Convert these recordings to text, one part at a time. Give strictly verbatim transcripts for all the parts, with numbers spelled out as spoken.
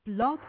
Blog.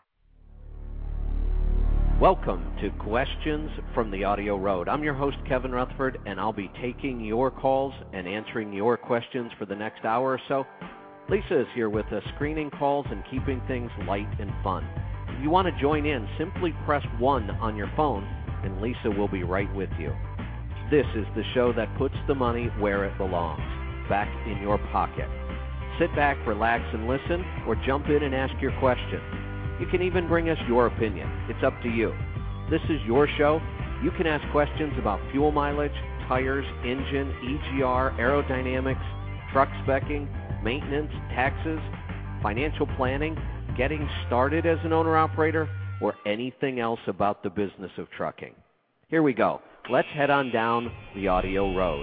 Welcome to Questions from the Audio Road. I'm your host, Kevin Rutherford, and I'll be taking your calls and answering your questions for the next hour or so. Lisa is here with us, screening calls and keeping things light and fun. If you want to join in, simply press one on your phone, and Lisa will be right with you. This is the show that puts the money where it belongs, back in your pocket. Sit back, relax, and listen, or jump in and ask your question. You can even bring us your opinion. It's up to you. This is your show. You can ask questions about fuel mileage, tires, engine, E G R, aerodynamics, truck specking, maintenance, taxes, financial planning, getting started as an owner-operator, or anything else about the business of trucking. Here we go. Let's head on down the audio road.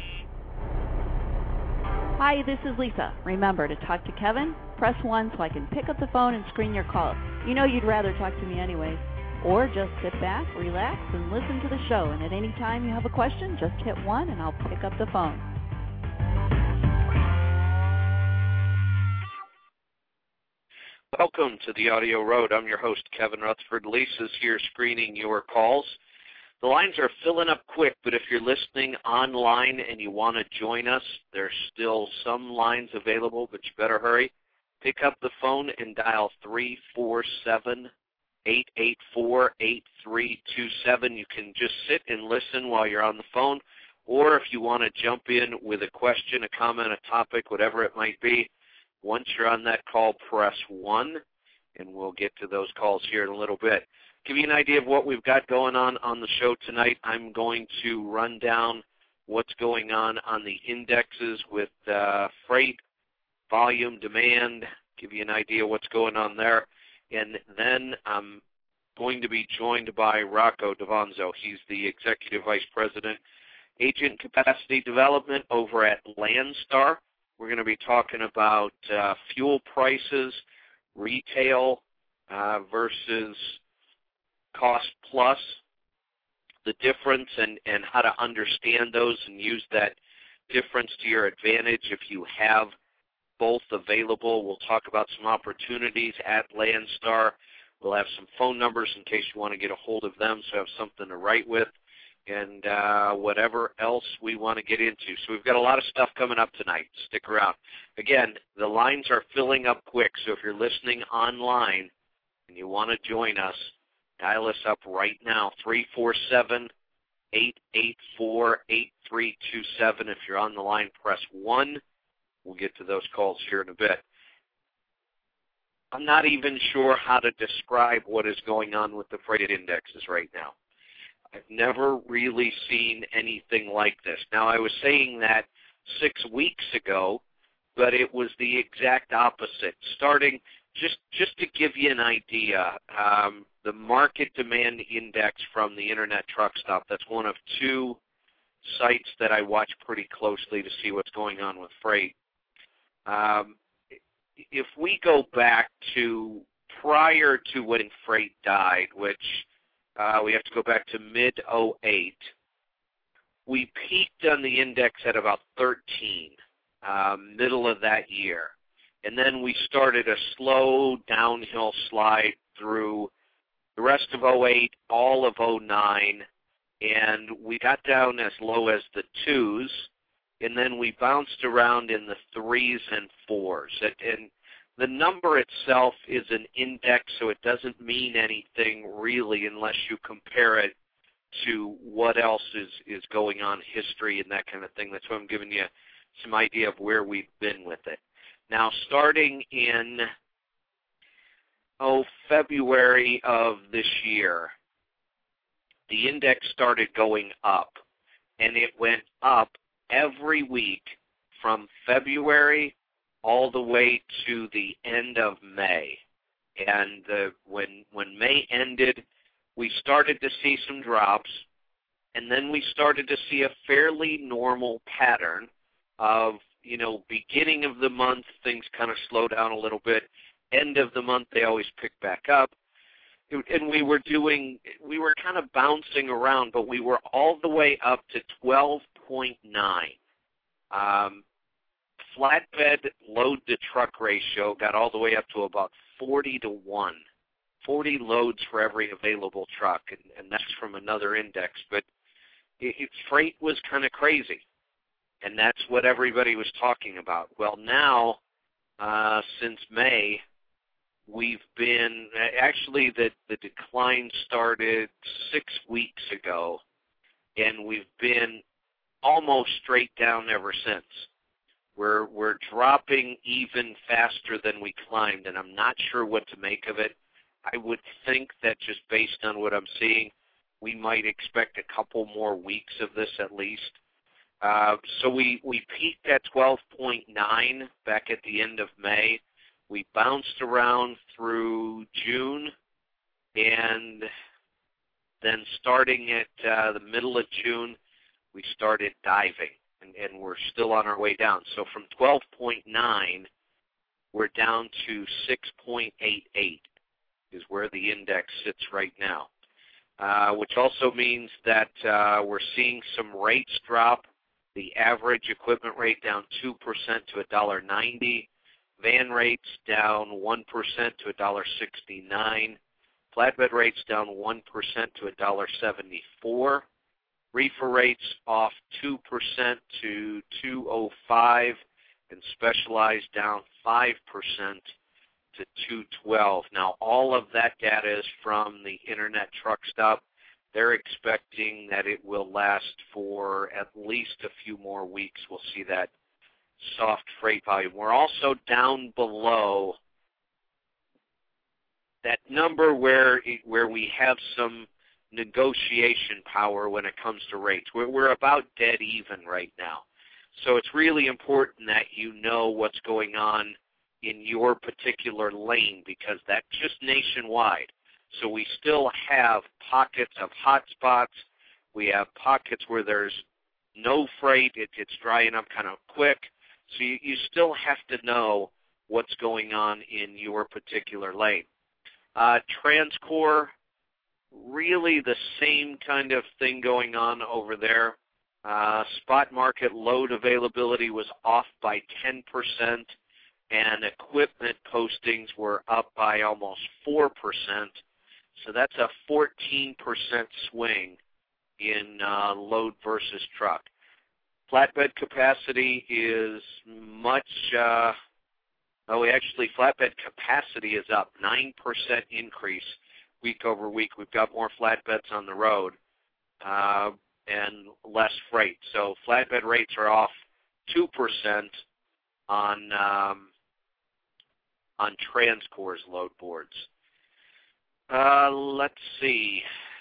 Hi, this is Lisa. Remember, to talk to Kevin, press one so I can pick up the phone and screen your call. You know you'd rather talk to me anyway. Or just sit back, relax, and listen to the show. And at any time you have a question, just hit one and I'll pick up the phone. Welcome to the Audio Road. I'm your host, Kevin Rutherford. Lisa's here screening your calls. The lines are filling up quick, but if you're listening online and you want to join us, there's still some lines available, but you better hurry. Pick up the phone and dial three four seven, eight eight four, eight three two seven. You can just sit and listen while you're on the phone, or if you want to jump in with a question, a comment, a topic, whatever it might be, once you're on that call, press one, and we'll get to those calls here in a little bit. Give you an idea of what we've got going on on the show tonight. I'm going to run down what's going on on the indexes with uh, freight, volume, demand, give you an idea what's going on there. And then I'm going to be joined by Rocco Davanzo. He's the Executive Vice President, Agent Capacity Development over at Landstar. We're going to be talking about uh, fuel prices, retail uh, versus cost plus, the difference, and, and how to understand those and use that difference to your advantage if you have both available. We'll talk about some opportunities at Landstar. We'll have some phone numbers in case you want to get a hold of them so you have something to write with, and uh, whatever else we want to get into. So we've got a lot of stuff coming up tonight. Stick around. Again, the lines are filling up quick, so if you're listening online and you want to join us, dial us up right now, three four seven, eight eight four, eight three two seven. If you're on the line, press one. We'll get to those calls here in a bit. I'm not even sure how to describe what is going on with the freight indexes right now. I've never really seen anything like this. Now, I was saying that six weeks ago, but it was the exact opposite. Starting, just, just to give you an idea, um, the market demand index from the Internet Truck Stop, that's one of two sites that I watch pretty closely to see what's going on with freight. Um, if we go back to prior to when freight died, which uh, we have to go back to mid oh eight, we peaked on the index at about thirteen, um, middle of that year. And then we started a slow downhill slide through the rest of oh eight, all of oh nine, and we got down as low as the twos, and then we bounced around in the threes and fours. And, and the number itself is an index, so it doesn't mean anything really unless you compare it to what else is, is going on, history and that kind of thing. That's why I'm giving you some idea of where we've been with it. Now, starting in oh, February of this year, the index started going up, and it went up every week from February all the way to the end of May. And uh, when when May ended, we started to see some drops, and then we started to see a fairly normal pattern of, you know, beginning of the month, things kind of slow down a little bit. End of the month, they always pick back up. And we were doing, we were kind of bouncing around, but we were all the way up to twelve point nine. Um, flatbed load to truck ratio got all the way up to about forty to one. forty loads for every available truck, and, and that's from another index. But it, it, freight was kind of crazy, and that's what everybody was talking about. Well, now, uh, since May, we've been, actually the, the decline started six weeks ago, and we've been almost straight down ever since. We're, we're dropping even faster than we climbed, and I'm not sure what to make of it. I would think that just based on what I'm seeing, we might expect a couple more weeks of this at least. Uh, so we, we peaked at twelve point nine back at the end of May. We bounced around through June, and then starting at uh, the middle of June, we started diving, and, and we're still on our way down. So from twelve point nine, we're down to six point eight eight. Is where the index sits right now, uh, which also means that uh, we're seeing some rates drop. The average equipment rate down two percent to one dollar ninety. Van rates down one percent to one dollar sixty-nine. Flatbed rates down one percent to one dollar seventy-four. Reefer rates off two percent to two oh five, and specialized down five percent to two twelve. Now, all of that data is from the Internet Truck Stop. They're expecting that it will last for at least a few more weeks. We'll see that soft freight volume. We're also down below that number where it, where we have some negotiation power when it comes to rates. We're, we're about dead even right now. So it's really important that you know what's going on in your particular lane, because that's just nationwide. So we still have pockets of hot spots. We have pockets where there's no freight. It, it's drying up kind of quick. So you, you still have to know what's going on in your particular lane. Uh, Transcore, really the same kind of thing going on over there. Uh, spot market load availability was off by ten percent. And equipment postings were up by almost four percent. So that's a fourteen percent swing in uh, load versus truck. Flatbed capacity is much, uh, oh, actually flatbed capacity is up, nine percent increase week over week. We've got more flatbeds on the road uh, and less freight. So flatbed rates are off two percent on um, on Transcore's load boards. Uh, let's see.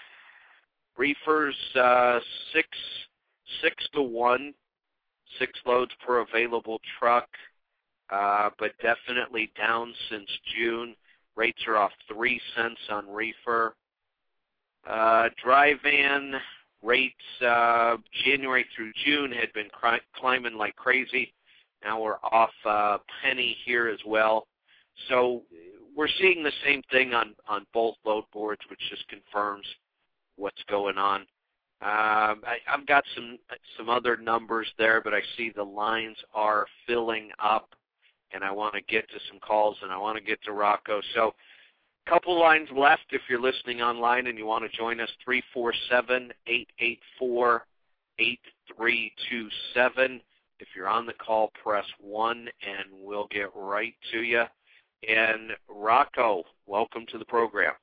Reefers, uh, six, six to one, six loads per available truck, uh, but definitely down since June. Rates are off three cents on reefer. Uh, dry van rates, uh, January through June had been cri- climbing like crazy. Now we're off a penny here as well. So we're seeing the same thing on, on both load boards, which just confirms what's going on. Um, I, I've got some some other numbers there, but I see the lines are filling up, and I want to get to some calls, and I want to get to Rocco. So a couple lines left if you're listening online and you want to join us, three four seven, eight eight four, eight three two seven. If you're on the call, press one, and we'll get right to you. And Rocco, welcome to the program.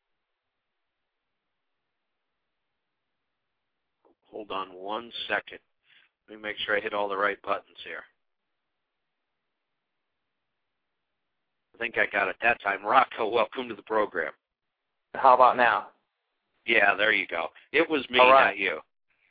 Hold on one second. Let me make sure I hit all the right buttons here. I think I got it that time. Rocco, welcome to the program. How about now? Yeah, there you go. It was me, right. not you.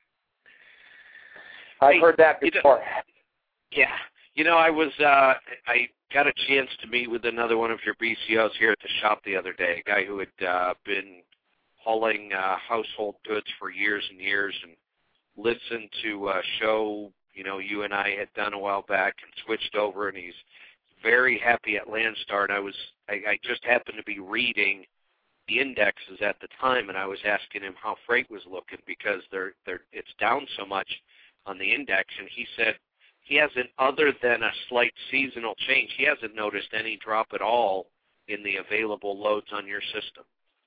I've hey, heard that before. You know, yeah. You know, I was, uh, I got a chance to meet with another one of your B C Os here at the shop the other day, a guy who had uh, been hauling uh, household goods for years and years, and listened to a show, you know, you and I had done a while back, and switched over, and he's very happy at Landstar. And I was, I, I just happened to be reading the indexes at the time, and I was asking him how freight was looking, because they're, they're, it's down so much on the index, and he said he hasn't, other than a slight seasonal change, he hasn't noticed any drop at all in the available loads on your system.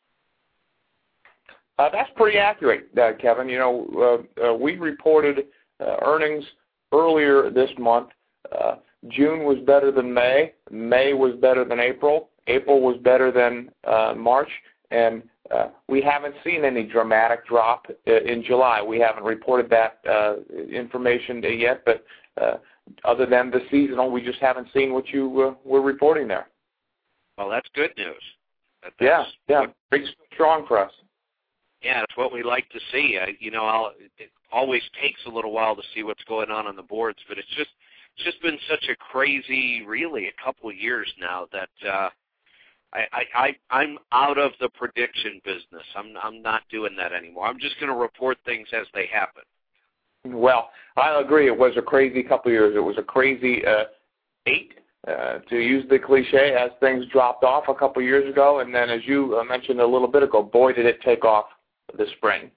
Uh, that's pretty accurate, uh, Kevin. You know, uh, uh, we reported uh, earnings earlier this month. Uh, June was better than May. May was better than April. April was better than uh, March. And uh, we haven't seen any dramatic drop uh, in July. We haven't reported that uh, information yet, but uh, other than the seasonal, we just haven't seen what you uh, were reporting there. Well, that's good news. That, that's yeah, yeah, what, pretty strong for us. Yeah, it's what we like to see. I, you know, I'll, it always takes a little while to see what's going on on the boards, but it's just it's just been such a crazy, really, a couple of years now that uh, I, I, I I'm out of the prediction business. I'm I'm not doing that anymore. I'm just going to report things as they happen. Well, I agree. It was a crazy couple of years. It was a crazy uh, eight, uh, to use the cliche, as things dropped off a couple of years ago, and then, as you uh, mentioned a little bit ago, boy, did it take off this spring.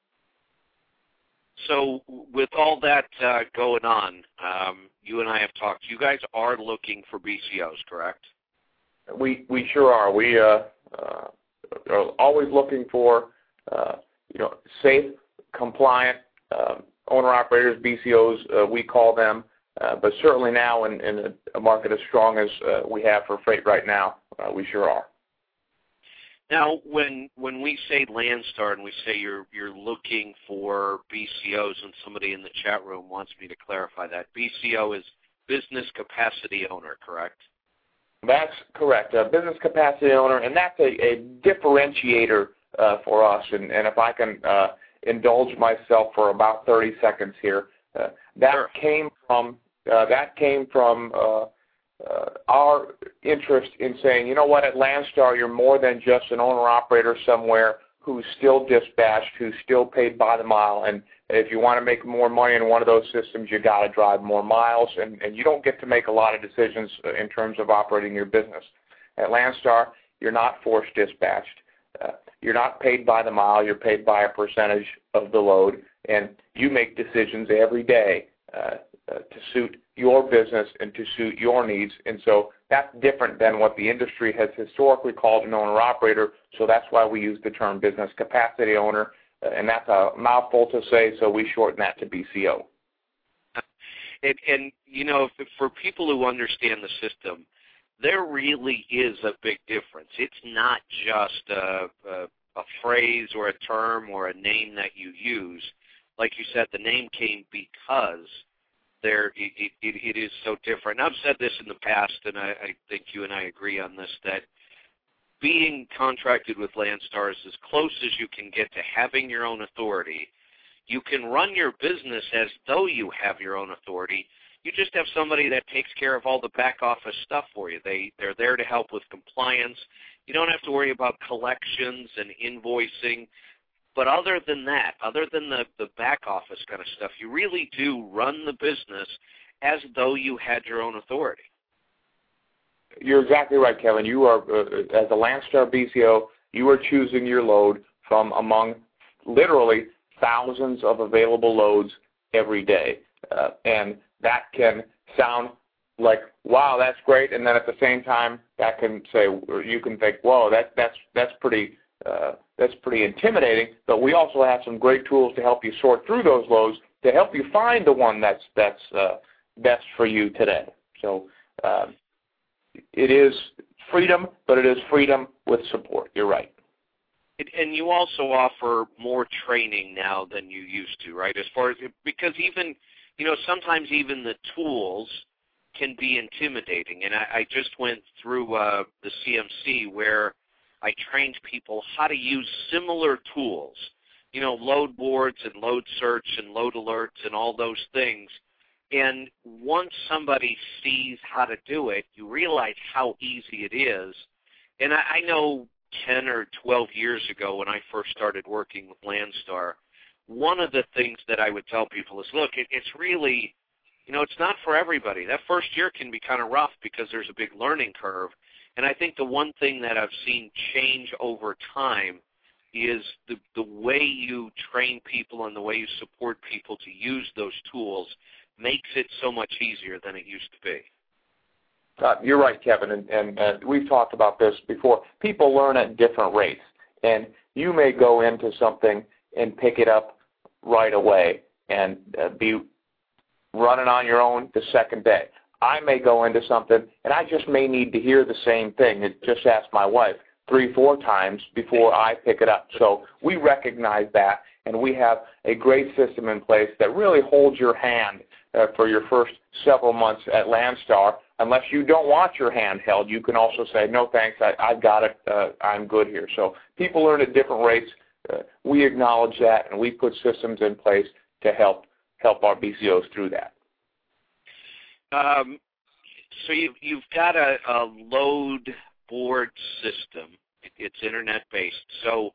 So with all that uh, going on, um, you and I have talked. You guys are looking for B C Os, correct? We we sure are. We uh, uh, are always looking for uh, you know safe, compliant uh, owner-operators, B C Os, uh, we call them. Uh, but certainly now, in, in a market as strong as uh, we have for freight right now, uh, we sure are. Now, when when we say Landstar and we say you're you're looking for B C Os, and somebody in the chat room wants me to clarify that, B C O is business capacity owner, correct? That's correct, a business capacity owner, and that's a, a differentiator uh, for us. And, and if I can uh, indulge myself for about thirty seconds here, uh, that sure. came from uh, that came from. Uh, Uh, our interest in saying, you know what, at Landstar, you're more than just an owner-operator somewhere who's still dispatched, who's still paid by the mile, and if you want to make more money in one of those systems, you got to drive more miles, and, and you don't get to make a lot of decisions in terms of operating your business. At Landstar, you're not forced dispatched. Uh, you're not paid by the mile. You're paid by a percentage of the load, and you make decisions every day uh, uh, to suit your business and to suit your needs. And so that's different than what the industry has historically called an owner-operator, so that's why we use the term business capacity owner, uh, and that's a mouthful to say, so we shorten that to B C O. And, and you know, for people who understand the system, there really is a big difference. It's not just a, a, a phrase or a term or a name that you use. Like you said, the name came because There, it, it, it is so different. And I've said this in the past, and I, I think you and I agree on this, that being contracted with Landstar is as close as you can get to having your own authority. You can run your business as though you have your own authority. You just have somebody that takes care of all the back office stuff for you. They, they're there to help with compliance. You don't have to worry about collections and invoicing. But other than that, other than the, the back office kind of stuff, you really do run the business as though you had your own authority. You're exactly right, Kevin. You are, uh, as a Landstar B C O, you are choosing your load from among literally thousands of available loads every day. Uh, and that can sound like, wow, that's great. And then at the same time, that can say, you can think, whoa, that, that's, that's pretty Uh, that's pretty intimidating, but we also have some great tools to help you sort through those loads, to help you find the one that's that's uh, best for you today. So uh, it is freedom, but it is freedom with support. You're right. It, and you also offer more training now than you used to, right? As far as because even you know sometimes even the tools can be intimidating, and I, I just went through uh, the C M C where I trained people how to use similar tools, you know, load boards and load search and load alerts and all those things. And once somebody sees how to do it, you realize how easy it is. And I, I know ten or twelve years ago when I first started working with Landstar, one of the things that I would tell people is, look, it, it's really, you know, it's not for everybody. That first year can be kind of rough because there's a big learning curve. And I think the one thing that I've seen change over time is the, the way you train people and the way you support people to use those tools makes it so much easier than it used to be. Uh, you're right, Kevin, and, and uh, we've talked about this before. People learn at different rates, and you may go into something and pick it up right away and uh, be running on your own the second day. I may go into something, and I just may need to hear the same thing. And just ask my wife three, four times before I pick it up. So we recognize that, and we have a great system in place that really holds your hand uh, for your first several months at Landstar. Unless you don't want your hand held, you can also say, no, thanks, I, I've got it, uh, I'm good here. So people learn at different rates. Uh, we acknowledge that, and we put systems in place to help help our B C Os through that. Um, so you've, you've got a, a load board system. It's internet-based. So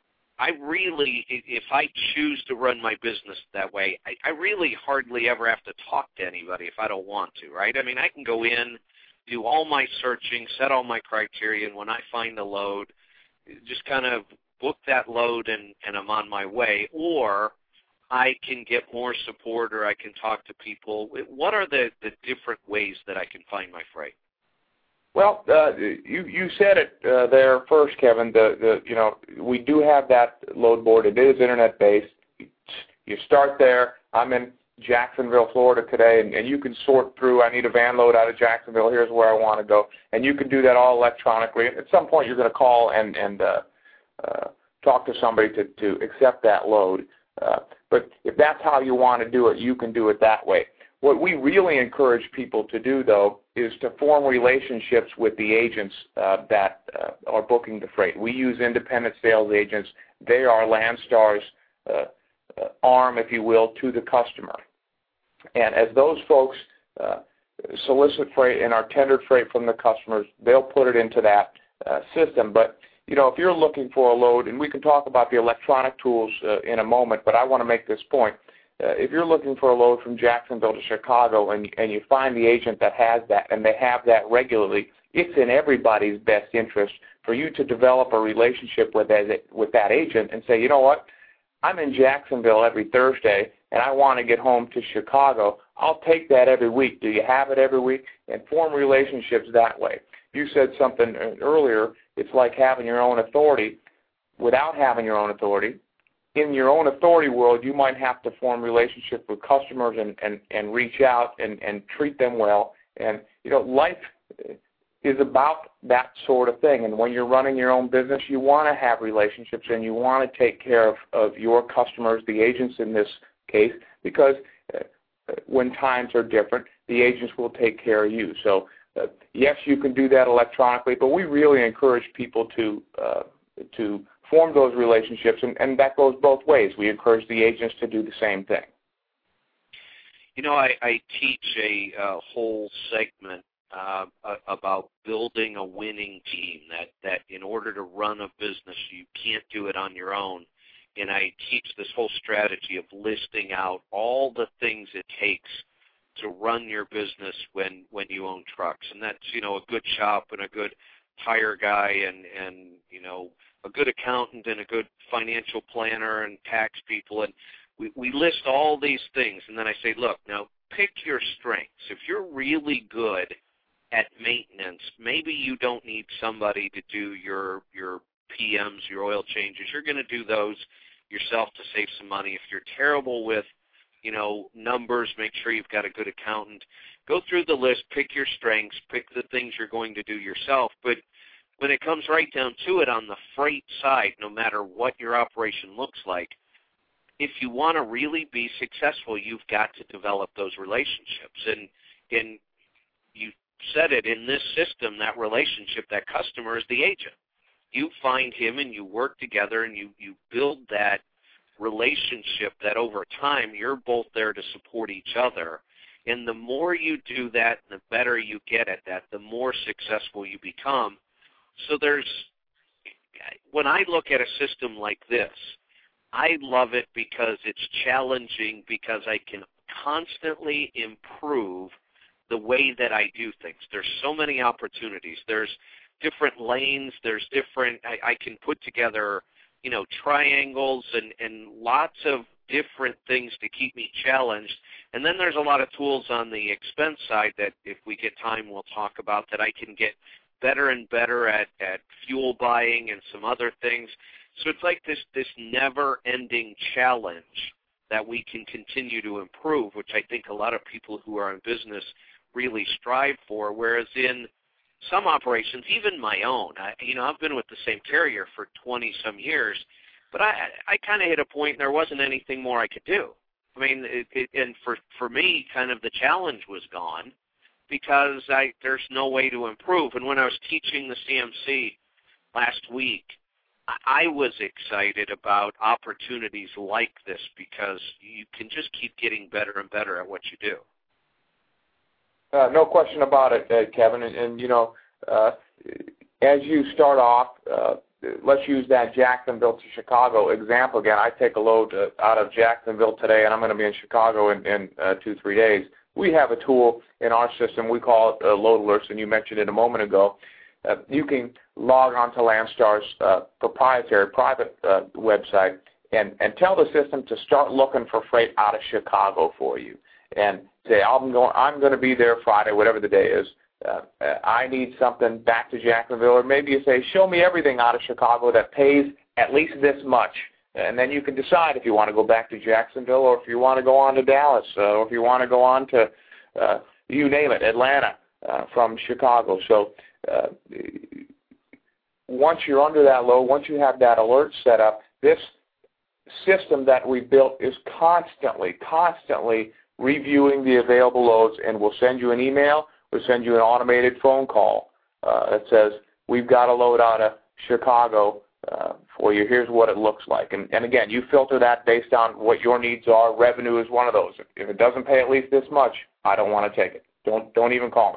I really, if I choose to run my business that way, I, I really hardly ever have to talk to anybody if I don't want to, right? I mean, I can go in, do all my searching, set all my criteria, and when I find a load, just kind of book that load and, and I'm on my way. Or I can get more support, or I can talk to people. What are the, the different ways that I can find my freight? Well, uh, you you said it uh, there first, Kevin. The the you know we do have that load board. It is internet based. You start there. I'm in Jacksonville, Florida today, and, and you can sort through. I need a van load out of Jacksonville. Here's where I want to go, and you can do that all electronically. At some point, you're going to call and and uh, uh, talk to somebody to to accept that load. Uh, but if that's how you want to do it, you can do it that way. What we really encourage people to do, though, is to form relationships with the agents uh, that uh, are booking the freight. We use independent sales agents. They are Landstar's uh, uh, arm, if you will, to the customer. And as those folks uh, solicit freight and are tendered freight from the customers, they'll put it into that uh, system. But you know, if you're looking for a load, and we can talk about the electronic tools uh, in a moment, but I want to make this point. Uh, if you're looking for a load from Jacksonville to Chicago and, and you find the agent that has that and they have that regularly, it's in everybody's best interest for you to develop a relationship with that, with that agent and say, you know what, I'm in Jacksonville every Thursday and I want to get home to Chicago. I'll take that every week. Do you have it every week? And form relationships that way. You said something earlier. It's like having your own authority without having your own authority. In your own authority world, you might have to form relationships with customers and, and, and reach out and, and treat them well. And, you know, life is about that sort of thing. And when you're running your own business, you want to have relationships and you want to take care of, of your customers, the agents in this case, because uh, when times are different, the agents will take care of you. So, uh, yes, you can do that electronically, but we really encourage people to uh, to form those relationships, and, and that goes both ways. We encourage the agents to do the same thing. You know, I, I teach a uh, whole segment uh, about building a winning team, that, that in order to run a business, you can't do it on your own. And I teach this whole strategy of listing out all the things it takes to run your business when, when you own trucks. And that's, you know, a good shop and a good tire guy and, and you know, a good accountant and a good financial planner and tax people. And we, we list all these things. And then I say, look, now pick your strengths. If you're really good at maintenance, maybe you don't need somebody to do your, your P Ms, your oil changes. You're going to do those yourself to save some money. If you're terrible with, you know, numbers, make sure you've got a good accountant. Go through the list, pick your strengths, pick the things you're going to do yourself. But when it comes right down to it on the freight side, no matter what your operation looks like, if you want to really be successful, you've got to develop those relationships. And, and you said it, in this system, that relationship, that customer is the agent. You find him and you work together and you, you build that relationship that over time you're both there to support each other. And the more you do that, the better you get at that, the more successful you become. So there's, when I look at a system like this, I love it because it's challenging, because I can constantly improve the way that I do things. There's so many opportunities. There's different lanes. There's different, I, I can put together, you know, triangles and, and lots of different things to keep me challenged. And then there's a lot of tools on the expense side that if we get time we'll talk about, that I can get better and better at, at fuel buying and some other things. So it's like this, this never-ending challenge that we can continue to improve, which I think a lot of people who are in business really strive for, whereas in some operations, even my own, I, you know, I've been with the same carrier for twenty-some years, but I, I kind of hit a point and there wasn't anything more I could do. I mean, it, it, and for, for me, kind of the challenge was gone because I, there's no way to improve. And when I was teaching the C M C last week, I was excited about opportunities like this because you can just keep getting better and better at what you do. Uh, no question about it, uh, Kevin. And, and, you know, uh, as you start off, uh, let's use that Jacksonville to Chicago example again. I take a load uh, out of Jacksonville today, and I'm going to be in Chicago in, in uh, two, three days. We have a tool in our system. We call it uh, Load Alerts, and you mentioned it a moment ago. Uh, you can log on to Landstar's uh, proprietary private uh, website and, and tell the system to start looking for freight out of Chicago for you. And say, I'm going, I'm going to be there Friday, whatever the day is. Uh, I need something back to Jacksonville. Or maybe you say, show me everything out of Chicago that pays at least this much. And then you can decide if you want to go back to Jacksonville or if you want to go on to Dallas uh, or if you want to go on to, uh, you name it, Atlanta uh, from Chicago. So uh, once you're under that load, once you have that alert set up, this system that we built is constantly, constantly reviewing the available loads, and we'll send you an email, we'll send you an automated phone call uh, that says, we've got a load out of Chicago uh, for you. Here's what it looks like. And, and again, you filter that based on what your needs are. Revenue is one of those. If it doesn't pay at least this much, I don't want to take it. Don't, don't even call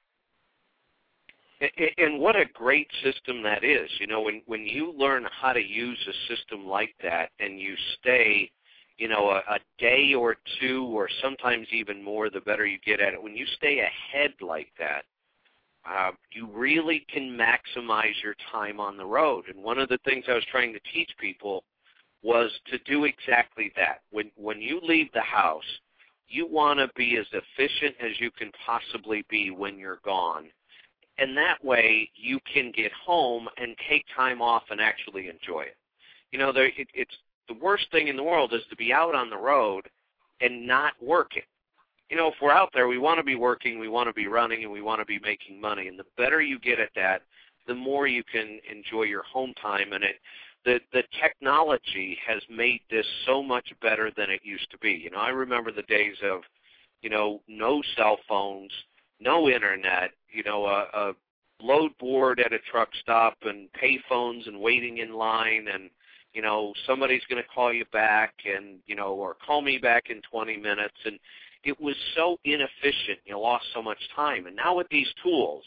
me. And what a great system that is. You know, when, when you learn how to use a system like that and you stay, you know, a, a day or two or sometimes even more, the better you get at it. When you stay ahead like that, uh, you really can maximize your time on the road. And one of the things I was trying to teach people was to do exactly that. When, when you leave the house, you want to be as efficient as you can possibly be when you're gone. And that way you can get home and take time off and actually enjoy it. You know, there, it, it's the worst thing in the world is to be out on the road and not working. You know, if we're out there, we want to be working, we want to be running, and we want to be making money. And the better you get at that, the more you can enjoy your home time. And it, the, the technology has made this so much better than it used to be. You know, I remember the days of, you know, no cell phones, no internet, you know, a, a load board at a truck stop and pay phones and waiting in line and, you know, somebody's going to call you back and, you know, or call me back in twenty minutes. And it was so inefficient. You lost so much time. And now with these tools,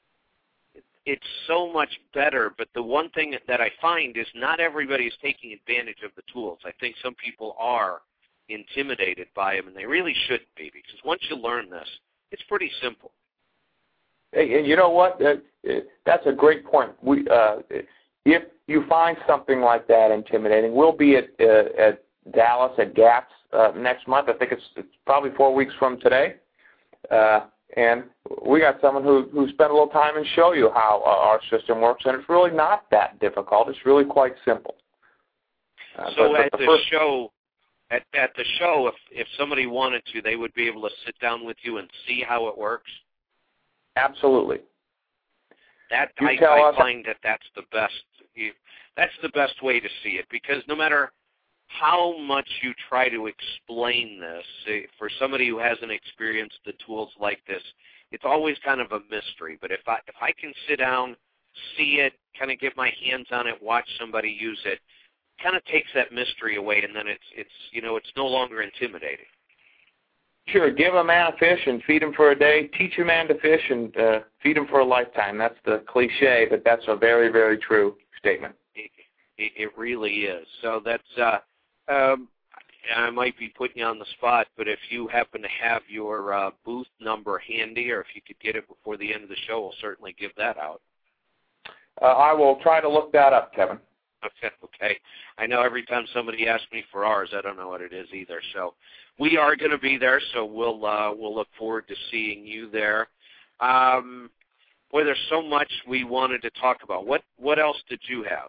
it's so much better. But the one thing that I find is not everybody is taking advantage of the tools. I think some people are intimidated by them, and they really shouldn't be, because once you learn this, it's pretty simple. Hey, and you know what? Uh, that's a great point. We, uh, if you find something like that intimidating, we'll be at uh, at Dallas at GATS uh, next month. I think it's, it's probably four weeks from today. Uh, and we got someone who who spent a little time and show you how uh, our system works, and it's really not that difficult. It's really quite simple. Uh, so but, at but the, the first, show, at at the show, if if somebody wanted to, they would be able to sit down with you and see how it works. Absolutely. That you I, tell I us, find that that's the best. You, that's the best way to see it, because no matter how much you try to explain this, for somebody who hasn't experienced the tools like this, it's always kind of a mystery. But if I if I can sit down, see it, kind of get my hands on it, watch somebody use it, kind of takes that mystery away, and then it's it's you know it's no longer intimidating. Sure, give a man a fish and feed him for a day. Teach a man to fish and uh, feed him for a lifetime. That's the cliche, but that's a very, very true statement. It, it, it really is. So that's, uh, um, I might be putting you on the spot, but if you happen to have your uh, booth number handy, or if you could get it before the end of the show, we'll certainly give that out. Uh, I will try to look that up, Kevin. Okay. I know every time somebody asks me for ours, I don't know what it is either. So we are going to be there, so we'll uh, we'll look forward to seeing you there. Um, boy, there's so much we wanted to talk about. What what else did you have?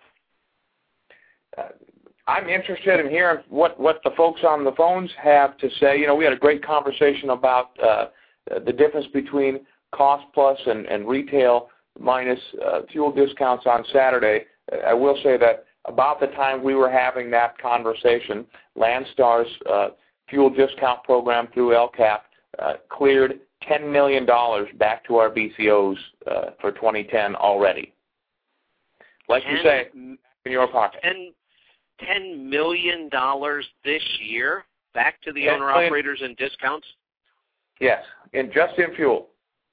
Uh, I'm interested in hearing what, what the folks on the phones have to say. You know, we had a great conversation about uh, the difference between cost plus and, and retail minus uh, fuel discounts on Saturday. I will say that about the time we were having that conversation, Landstar's uh, fuel discount program through L C A P uh, cleared ten million dollars back to our B C Os uh, for twenty ten already. Like you say, in your pocket. ten, ten million dollars this year back to the ten owner-operators and discounts? Yes, in just in fuel.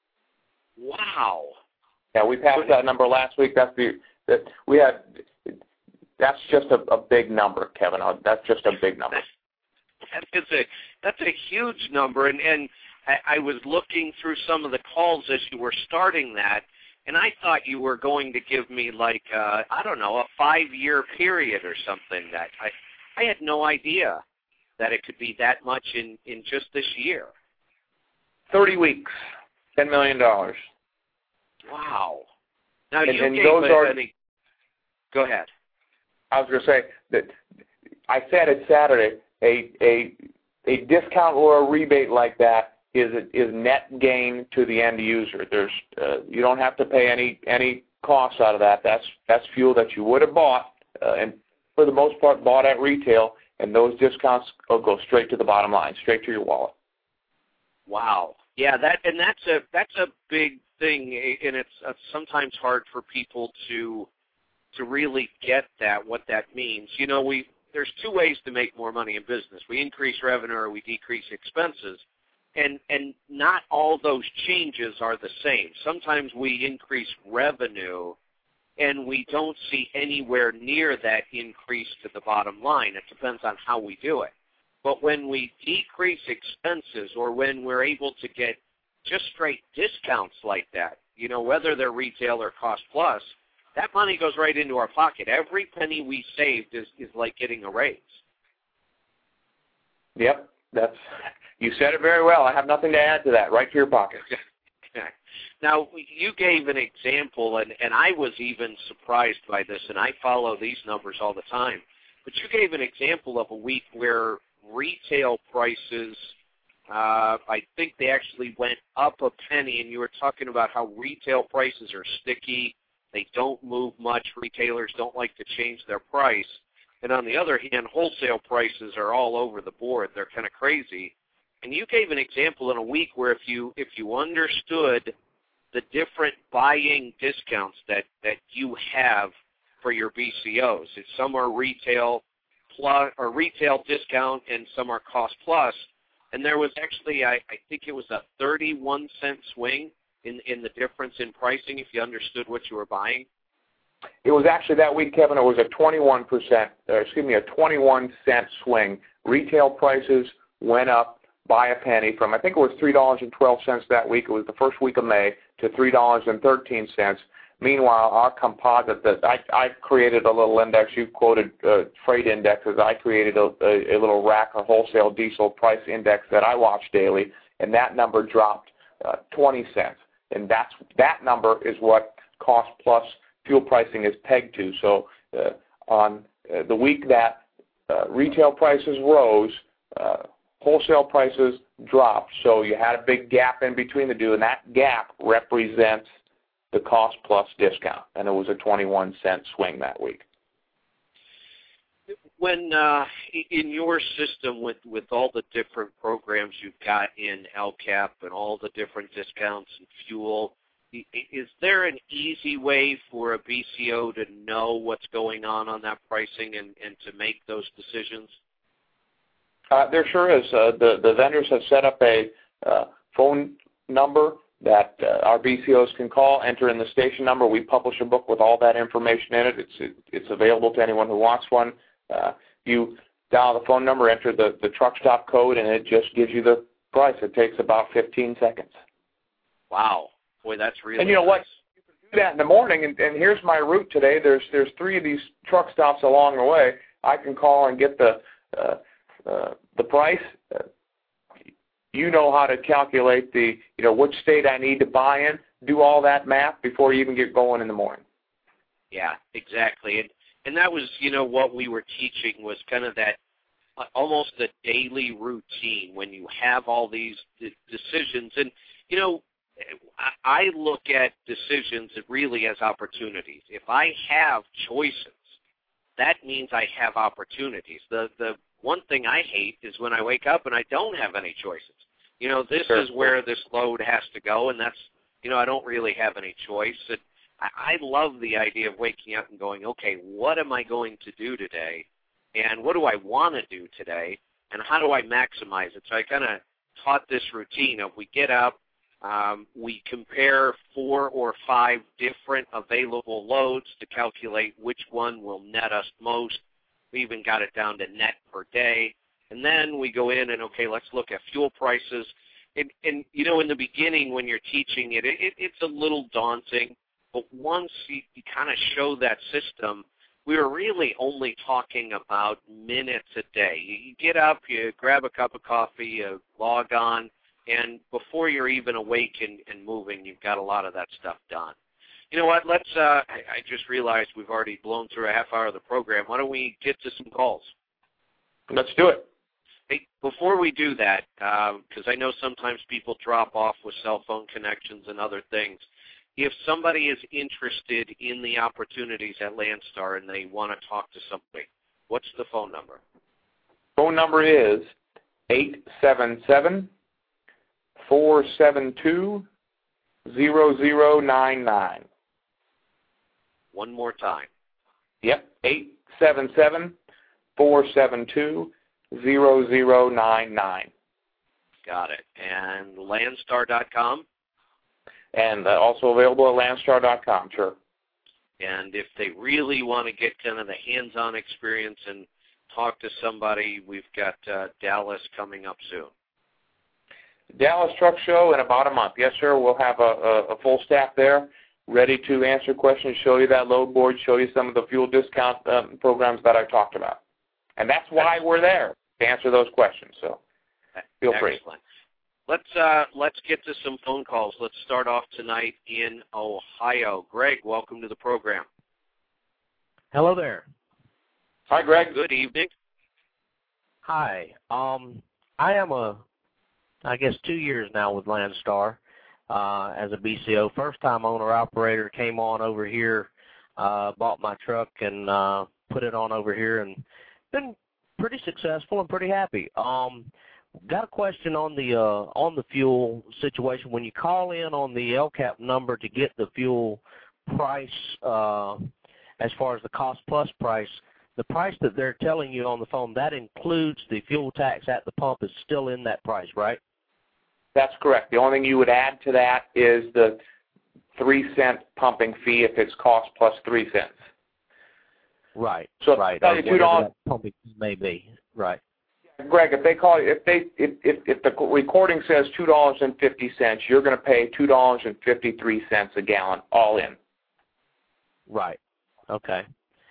Wow. Yeah, we passed that number last week. That's the that we had. That's just a, a big number, Kevin. That's just a big number. That is a that's a huge number, and and I, I was looking through some of the calls as you were starting that, and I thought you were going to give me like uh, I don't know a five-year period or something. That I I had no idea that it could be that much in in just this year. Thirty weeks, ten million dollars. Wow. Now and, you and gave those a, are. any, go ahead. I was going to say that I said it Saturday. A a a discount or a rebate like that is is net gain to the end user. There's uh, you don't have to pay any any costs out of that. That's that's fuel that you would have bought uh, and for the most part bought at retail, and those discounts will go straight to the bottom line, straight to your wallet. Wow. Yeah, that and that's a that's a big thing, and it's uh, sometimes hard for people to to really get that what that means. You know, we there's two ways to make more money in business. We increase revenue or we decrease expenses, and and not all those changes are the same. Sometimes we increase revenue, and we don't see anywhere near that increase to the bottom line. It depends on how we do it. But when we decrease expenses or when we're able to get just straight discounts like that, you know, whether they're retail or cost plus, that money goes right into our pocket. Every penny we saved is, is like getting a raise. Yep, that's you said it very well. I have nothing to add to that. Right to your pocket. Now, you gave an example, and, and I was even surprised by this, and I follow these numbers all the time. But you gave an example of a week where retail prices, uh, I think they actually went up a penny, and you were talking about how retail prices are sticky. They don't move much. Retailers don't like to change their price. And on the other hand, wholesale prices are all over the board. They're kind of crazy. And you gave an example in a week where if you if you understood the different buying discounts that, that you have for your B C Os, if some are retail plus or retail discount and some are cost plus, and there was actually I, I think it was a thirty-one cent swing in in the difference in pricing if you understood what you were buying. It was actually that week, Kevin. It was a twenty-one percent, uh, excuse me, a twenty-one cent swing. Retail prices went up by a penny from I think it was three dollars and twelve cents that week. It was the first week of May to three dollars and thirteen cents. Meanwhile, our composite that I I created a little index. You quoted uh, freight indexes. I created a, a, a little rack or wholesale diesel price index that I watch daily, and that number dropped uh, twenty cents. And that's that number is what cost plus fuel pricing is pegged to. So uh, on uh, the week that uh, retail prices rose, uh, wholesale prices dropped. So you had a big gap in between the two, and that gap represents the cost plus discount, and it was a twenty-one cent swing that week. When uh, in your system with, with all the different programs you've got in L C A P and all the different discounts and fuel, is there an easy way for a B C O to know what's going on on that pricing and, and to make those decisions? Uh, there sure is. Uh, the, the vendors have set up a uh, phone number that uh, our B C Os can call, enter in the station number. We publish a book with all that information in it. It's, it, it's available to anyone who wants one. Uh, you dial the phone number, enter the, the truck stop code, and it just gives you the price. It takes about fifteen seconds. Wow. Boy, that's really And you know nice. what? You can do that in the morning, and, and here's my route today. There's there's three of these truck stops along the way. I can call and get the uh, uh, the price. Uh, you know how to calculate the, you know, which state I need to buy in. Do all that math before you even get going in the morning. Yeah, exactly. And and that was, you know, what we were teaching was kind of that uh, almost a daily routine when you have all these d- decisions. And, you know, I, I look at decisions really as opportunities. If I have choices, that means I have opportunities. The the one thing I hate is when I wake up and I don't have any choices. You know, this Sure. is where this load has to go, and that's, you know, I don't really have any choice. And I, I love the idea of waking up and going, okay, what am I going to do today, and what do I want to do today, and how do I maximize it? So I kind of taught this routine of we get up, um, we compare four or five different available loads to calculate which one will net us most. We even got it down to net per day. And then we go in and, okay, let's look at fuel prices. And, and you know, in the beginning when you're teaching it, it it's a little daunting. But once you, you kind of show that system, we were really only talking about minutes a day. You, you get up, you grab a cup of coffee, you log on, and before you're even awake and, and moving, you've got a lot of that stuff done. You know what? Let's. Uh, I, I just realized we've already blown through a half hour of the program. Why don't we get to some calls? Let's do it. Hey, before we do that, because uh, I know sometimes people drop off with cell phone connections and other things, if somebody is interested in the opportunities at Landstar and they want to talk to somebody, what's the phone number? Phone number is eight seven seven, four seven two, zero zero nine nine. One more time. Yep, eight seven seven, four seven two, zero zero nine nine. Got it. And Landstar dot com? And uh, also available at Landstar dot com, sure. And if they really want to get kind of the hands-on experience and talk to somebody, we've got uh, Dallas coming up soon. Dallas Truck Show in about a month. Yes, sir. We'll have a, a, a full staff there ready to answer questions, show you that load board, show you some of the fuel discount um, programs that I talked about. And that's why we're there, to answer those questions. So feel free. Excellent. Let's uh, let's get to some phone calls. Let's start off tonight in Ohio. Greg, welcome to the program. Hello there. Hi, Greg. Good evening. Hi. Um, I am a, I guess, two years now with Landstar uh, as a B C O. First-time owner-operator, came on over here, uh, bought my truck and uh, put it on over here, and been pretty successful and pretty happy. Um, got a question on the uh, on the fuel situation. When you call in on the L C A P number to get the fuel price, uh, as far as the cost-plus price, the price that they're telling you on the phone, that includes the fuel tax at the pump is still in that price, right? That's correct. The only thing you would add to that is the three cent pumping fee if it's cost plus three cents. Right. So right. tell you two dollars pumping fee may be. Right. Greg, if they call you, if they if if, if the recording says two dollars and fifty cents, you're going to pay two dollars and fifty three cents a gallon, all in. Right. Okay.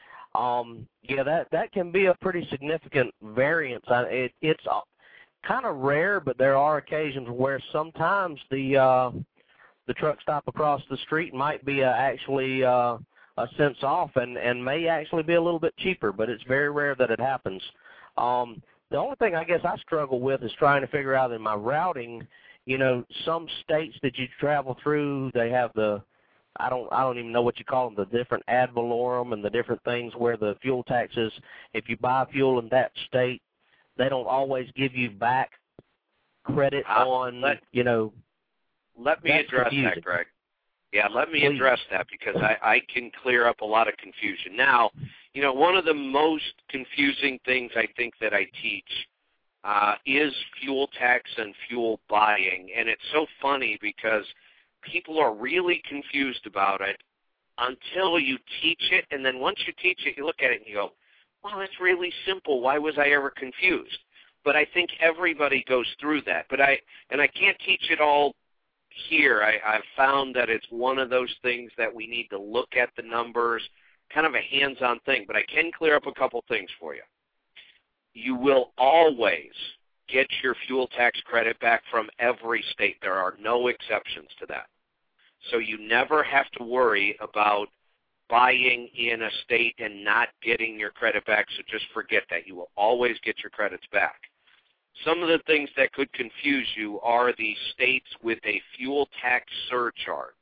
Um, yeah, that that can be a pretty significant variance. I, it, it's kind of rare, but there are occasions where sometimes the uh, the truck stop across the street might be uh, actually uh, a cents off, and and may actually be a little bit cheaper. But it's very rare that it happens. Um, the only thing I guess I struggle with is trying to figure out in my routing. You know, some states that you travel through, they have the I don't I don't even know what you call them, the different ad valorem and the different things where the fuel taxes, if you buy fuel in that state, they don't always give you back credit uh, on, let, you know. Let me address confusing. that, Greg. Yeah, let me Please. address that because I, I can clear up a lot of confusion. Now, you know, one of the most confusing things I think that I teach uh, is fuel tax and fuel buying. And it's so funny because people are really confused about it until you teach it, and then once you teach it, you look at it and you go, well, that's really simple. Why was I ever confused? But I think everybody goes through that. But I and I can't teach it all here, I, I've found that it's one of those things that we need to look at the numbers, kind of a hands-on thing. But I can clear up a couple things for you. You will always get your fuel tax credit back from every state. There are no exceptions to that. So you never have to worry about buying in a state and not getting your credit back, so just forget that. You will always get your credits back. Some of the things that could confuse you are the states with a fuel tax surcharge.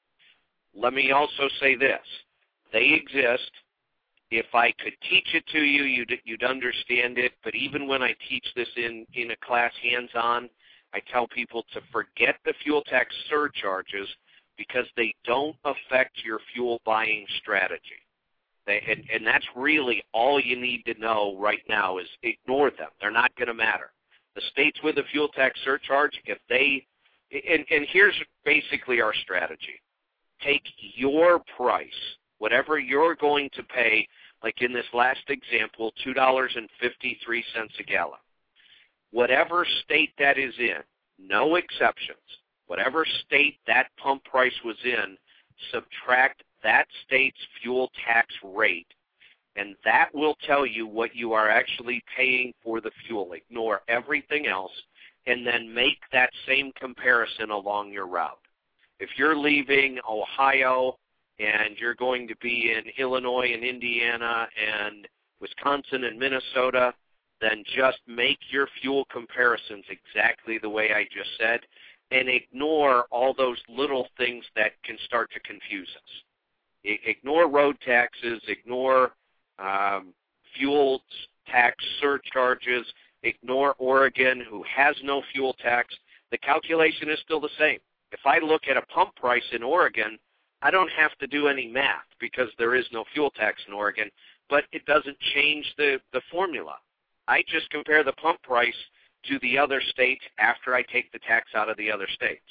Let me also say this. They exist. If I could teach it to you, you'd, you'd understand it. But even when I teach this in, in a class hands-on, I tell people to forget the fuel tax surcharges because they don't affect your fuel buying strategy. They, and, and that's really all you need to know right now is ignore them. They're not going to matter. The states with a fuel tax surcharge, if they, and, and here's basically our strategy. Take your price, whatever you're going to pay, like in this last example, two dollars and fifty-three cents a gallon. Whatever state that is in, no exceptions, whatever state that pump price was in, subtract that state's fuel tax rate, and that will tell you what you are actually paying for the fuel. Ignore everything else, and then make that same comparison along your route. If you're leaving Ohio and you're going to be in Illinois and Indiana and Wisconsin and Minnesota, then just make your fuel comparisons exactly the way I just said, and ignore all those little things that can start to confuse us. Ignore road taxes, ignore um, fuel tax surcharges, ignore Oregon, who has no fuel tax. The calculation is still the same. If I look at a pump price in Oregon, I don't have to do any math because there is no fuel tax in Oregon, but it doesn't change the, the formula. I just compare the pump price to the other states after I take the tax out of the other states.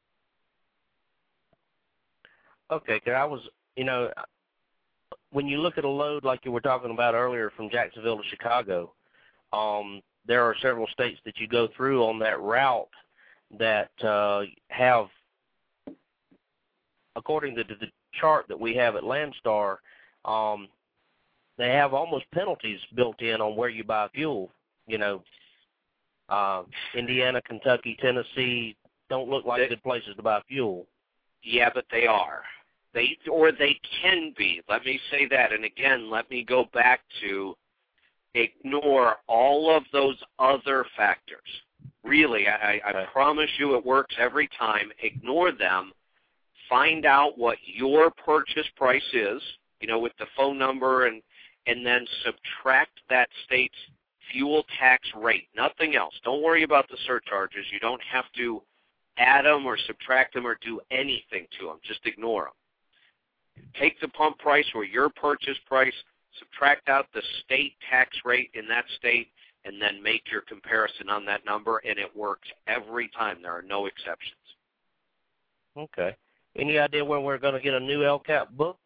Okay, I was, you know, when you look at a load like you were talking about earlier from Jacksonville to Chicago, um, there are several states that you go through on that route that uh, have, according to the chart that we have at Landstar, um, they have almost penalties built in on where you buy fuel. You know, uh, Indiana, Kentucky, Tennessee don't look like they, good places to buy fuel. Yeah, but they are. They or they can be. Let me say that. And again, let me go back to ignore all of those other factors. Really, I, I okay. promise you it works every time. Ignore them. Find out what your purchase price is, you know, with the phone number, and and then subtract that state's fuel tax rate. Nothing else. Don't worry about the surcharges. You don't have to add them or subtract them or do anything to them. Just ignore them. Take the pump price or your purchase price, subtract out the state tax rate in that state, and then make your comparison on that number, and it works every time. There are no exceptions. Okay. Any idea when we're going to get a new L C A P book?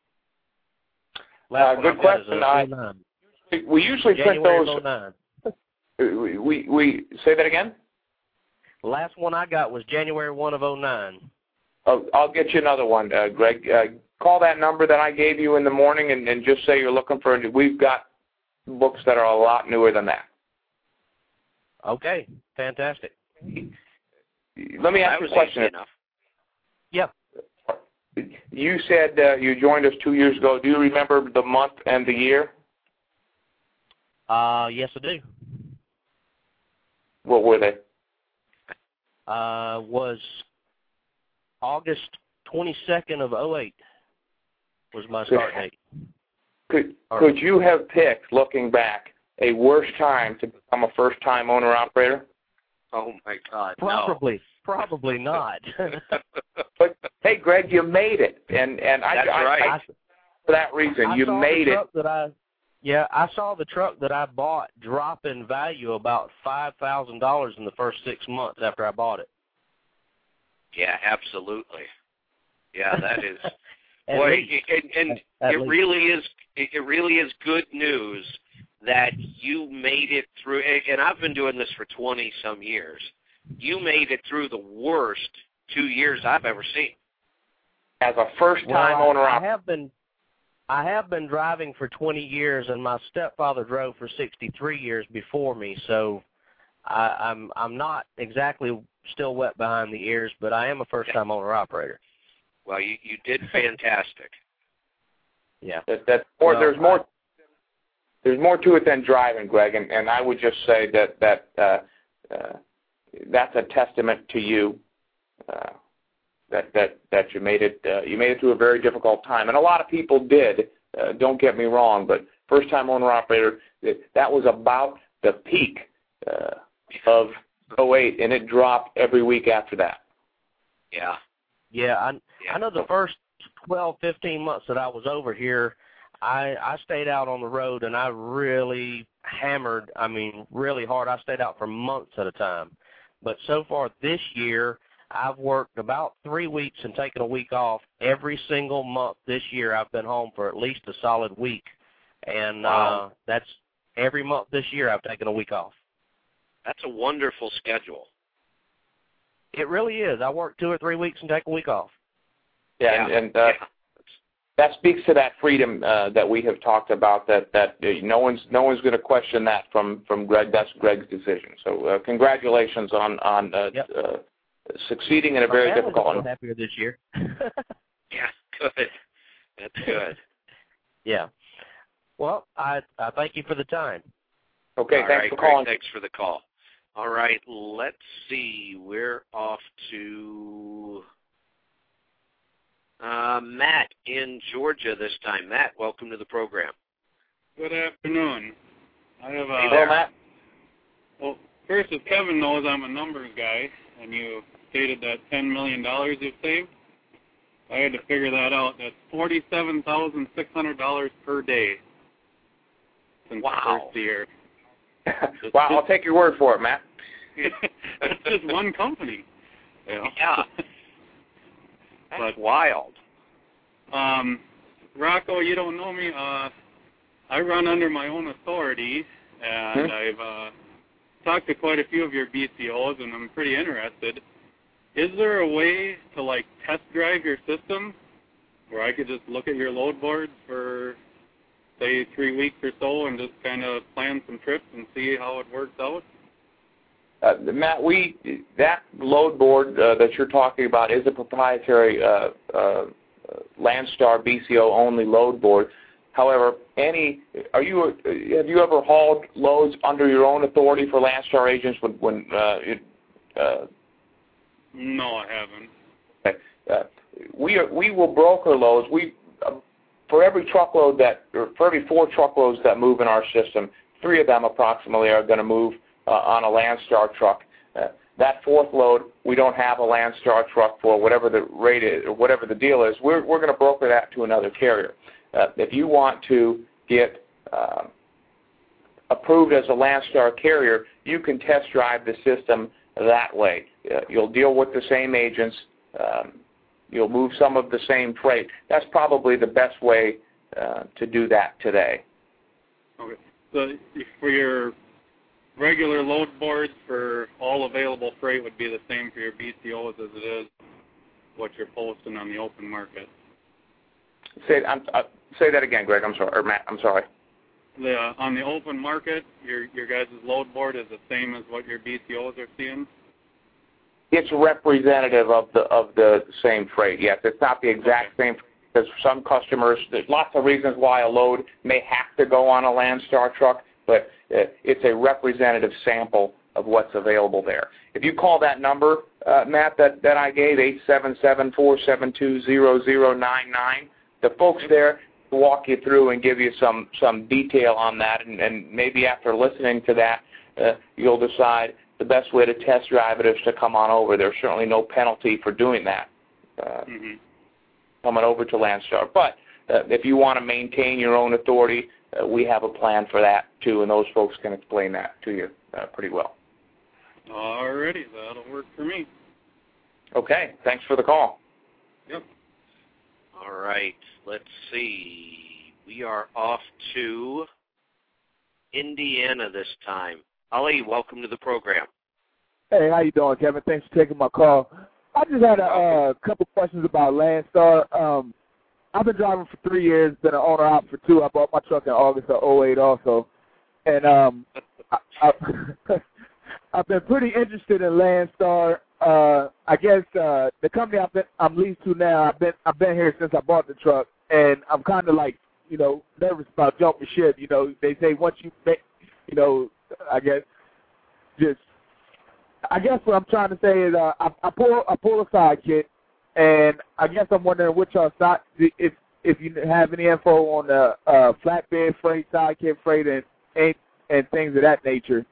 Uh, good question. I, we usually print those. We, we, we say that again? Last one I got was January first of oh nine. Oh, I'll get you another one, uh, Greg. Uh, call that number that I gave you in the morning and, and just say you're looking for – we've got books that are a lot newer than that. Okay. Fantastic. Let me ask you a question. Enough. Yeah. You said uh, you joined us two years ago. Do you remember the month and the year? Uh, yes, I do. What were they? Uh, was August twenty-second of oh eight was my start date. Could, could you have picked, looking back, a worse time to become a first-time owner-operator? Oh, my God, Probably. No. Probably not. But, hey, Greg, you made it. And, and I, That's I, right. I, for that reason, I you saw made the it. truck that I, yeah, I saw the truck that I bought drop in value about five thousand dollars in the first six months after I bought it. Yeah, absolutely. Yeah, that is. Boy, least, and, and it least. really is. It really is good news that you made it through. And I've been doing this for twenty some years. You made it through the worst two years I've ever seen. As a first-time well, owner, I, I have been, I have been driving for twenty years, and my stepfather drove for sixty-three years before me. So, I, I'm I'm not exactly still wet behind the ears, but I am a first-time owner operator. Well, you you did fantastic. Yeah, that, that more, well, there's more. I, there's more to it than driving, Greg, and, and I would just say that that uh, uh, that's a testament to you. Uh, That, that that you made it uh, you made it through a very difficult time, and a lot of people did. Uh, don't get me wrong, but first time owner operator, that was about the peak uh, of oh eight, and it dropped every week after that. Yeah, yeah. I yeah. I know the first twelve, fifteen months that I was over here, I I stayed out on the road, and I really hammered. I mean, really hard. I stayed out for months at a time. But so far this year, I've worked about three weeks and taken a week off. Every single month this year I've been home for at least a solid week. And wow. uh, that's every month this year I've taken a week off. That's a wonderful schedule. It really is. I work two or three weeks and take a week off. Yeah, yeah. and, and uh, yeah. that speaks to that freedom uh, that we have talked about, that, that uh, no one's no one's going to question that from, from Greg. That's Greg's decision. So uh, congratulations on, on uh, yep. uh, succeeding in a My very family's difficult. a little happier this year. Yeah, good. That's good. Yeah. Well, I I thank you for the time. Okay, All thanks right, for Greg, calling. Thanks for the call. All right, let's see. We're off to uh, Matt in Georgia this time. Matt, welcome to the program. Good afternoon. I have a. Hey Hello, Matt. Well, first, as Kevin knows, I'm a numbers guy, and you stated that ten million dollars you've saved. I had to figure that out. That's forty-seven thousand six hundred dollars per day since wow. the first year. Wow, I'll take your word for it, Matt. That's just one company. You know? Yeah. That's but, wild. Um, Rocco, you don't know me. Uh, I run under my own authority, and hmm? I've uh, talked to quite a few of your B C Os, and I'm pretty interested. Is there a way to, like, test drive your system where I could just look at your load boards for, say, three weeks or so and just kind of plan some trips and see how it works out? Uh, Matt, we that load board uh, that you're talking about is a proprietary uh, uh, Landstar B C O only load board. However, any are you have you ever hauled loads under your own authority for Landstar agents when when uh, it, uh, No, I haven't. Okay. Uh, we are, we will broker loads. We uh, for every truckload that, or for every four truckloads that move in our system, three of them approximately are going to move uh, on a Landstar truck. Uh, that fourth load, we don't have a Landstar truck for, whatever the rate is or whatever the deal is. We're we're going to broker that to another carrier. Uh, if you want to get uh, approved as a Landstar carrier, you can test drive the system that way. Uh, you'll deal with the same agents. Um, you'll move some of the same freight. That's probably the best way uh, to do that today. Okay. So for your regular load boards for all available freight would be the same for your B C Os as it is what you're posting on the open market. Say I'm, uh, say that again, Greg. I'm sorry, or Matt. I'm sorry. The, uh, on the open market, your your guys' load board is the same as what your B C Os are seeing? It's representative of the of the same freight. Yes, it's not the exact okay. same. Because some customers, there's lots of reasons why a load may have to go on a Landstar truck, but uh, it's a representative sample of what's available there. If you call that number, uh, Matt, that, that I gave, eight seven seven, four seven two, zero zero nine nine, the folks there will walk you through and give you some, some detail on that, and, and maybe after listening to that, uh, you'll decide the best way to test drive it is to come on over. There's certainly no penalty for doing that, uh, mm-hmm. coming over to Landstar. But uh, if you want to maintain your own authority, uh, we have a plan for that too, and those folks can explain that to you uh, pretty well. All righty, that'll work for me. Okay, thanks for the call. Yep. All right, let's see. We are off to Indiana this time. Ali, welcome to the program. Hey, how you doing, Kevin? Thanks for taking my call. I just had a uh, couple questions about Landstar. Um, I've been driving for three years, been an owner out for two. I bought my truck in August of oh eight also. And um, I, I, I've been pretty interested in Landstar. Uh, I guess uh, the company I've been, I'm leased to now, I've been I've been here since I bought the truck, and I'm kind of like, you know, nervous about jumping ship. You know, they say once you make, you know, I guess just, I guess what I'm trying to say is uh, I, I pull I pull a side kit, and I guess I'm wondering which y'all side, if if you have any info on the uh, flatbed freight, side kit freight, and, and and things of that nature.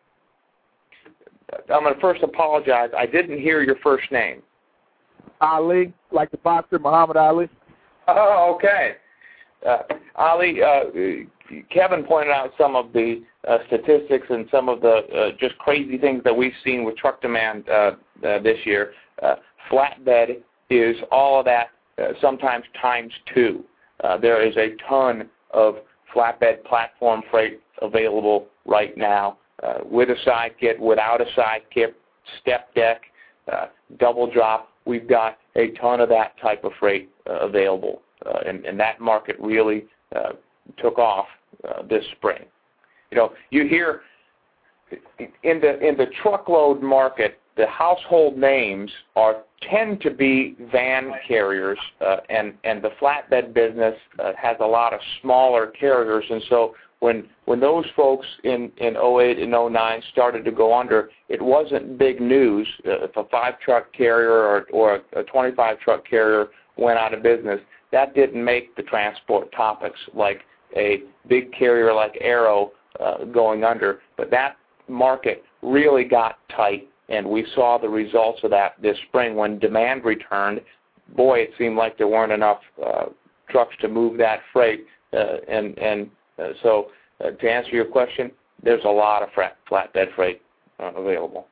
I'm going to first apologize. I didn't hear your first name. Ali, like the boxer Muhammad Ali. Oh, okay. Uh, Ali, uh, Kevin pointed out some of the uh, statistics and some of the uh, just crazy things that we've seen with truck demand uh, uh, this year. Uh, flatbed is all of that, uh, sometimes times two. Uh, there is a ton of flatbed platform freight available right now. Uh, with a side kit, without a side kit, step deck, uh, double drop. We've got a ton of that type of freight uh, available, uh, and, and that market really uh, took off uh, this spring. You know, you hear in the in the truckload market, the household names are tend to be van carriers, uh, and and the flatbed business uh, has a lot of smaller carriers, and so. When when those folks in, in oh eight and oh nine started to go under, it wasn't big news. Uh, if a five-truck carrier or, or a twenty-five-truck carrier went out of business, that didn't make the transport topics like a big carrier like Arrow uh, going under. But that market really got tight, and we saw the results of that this spring when demand returned. Boy, it seemed like there weren't enough uh, trucks to move that freight, uh, and and Uh, so uh, to answer your question, there's a lot of flat, flatbed freight uh, available.